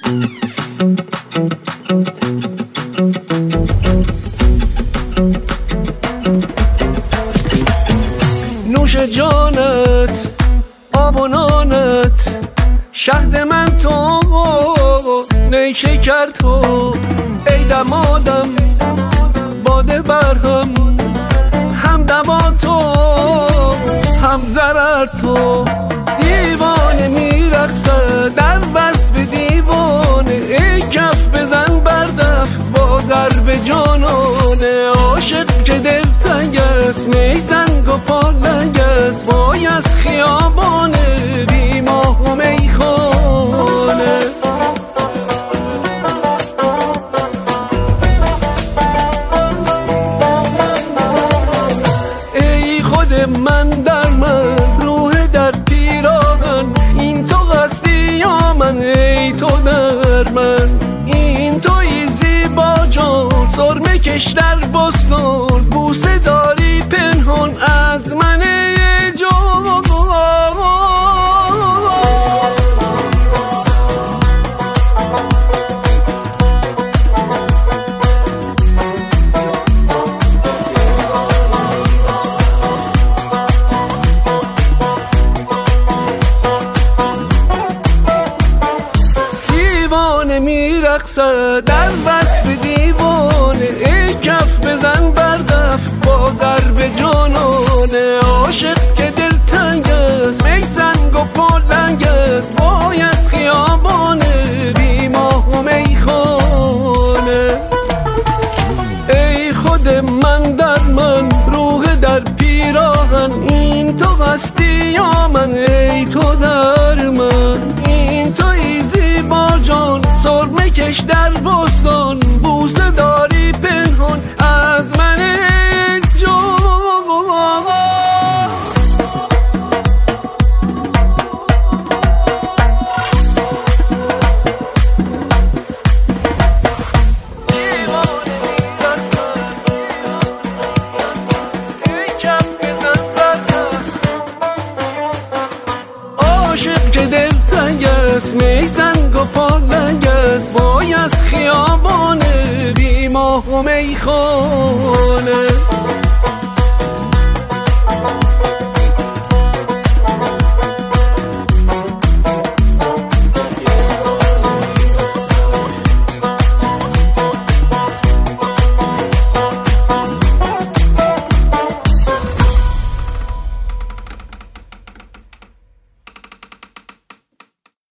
نوش جانت آب و نانت شهد من تو نیشکر تو ای دمادم باده برهم هم دما تو هم ضرر تو دیوانه میرقصه در وصف دیوانه ای کف بزن بردف با ضرب جانانه عاشق که دلتنگ است می سنگ و پالنگ است وای از خیابانه بی ماه و میخانه ای خود من در من روح در پیراهن این تو هستی یا من ای تو در من این توی زیبا جان سرمه کش در بستان بوسه داری پنهان از من جان دیوانه میرقصه در وصف دیوانه ای کف بزن بردف با ضرب جانانه عاشق که دلتنگ است می سنگ و پالنگ است وای از خیابانه بی ماه و میخانه ای خود من در من روح در پیراهن این تو هستی یا من ای تو در من این توی زیبا جان سرمه کش در بستان بوسه داری پنهان از من جان عاشق که دلتنگ است می سنگ و پالنگ است وای از خیابانه بی ماه و میخانه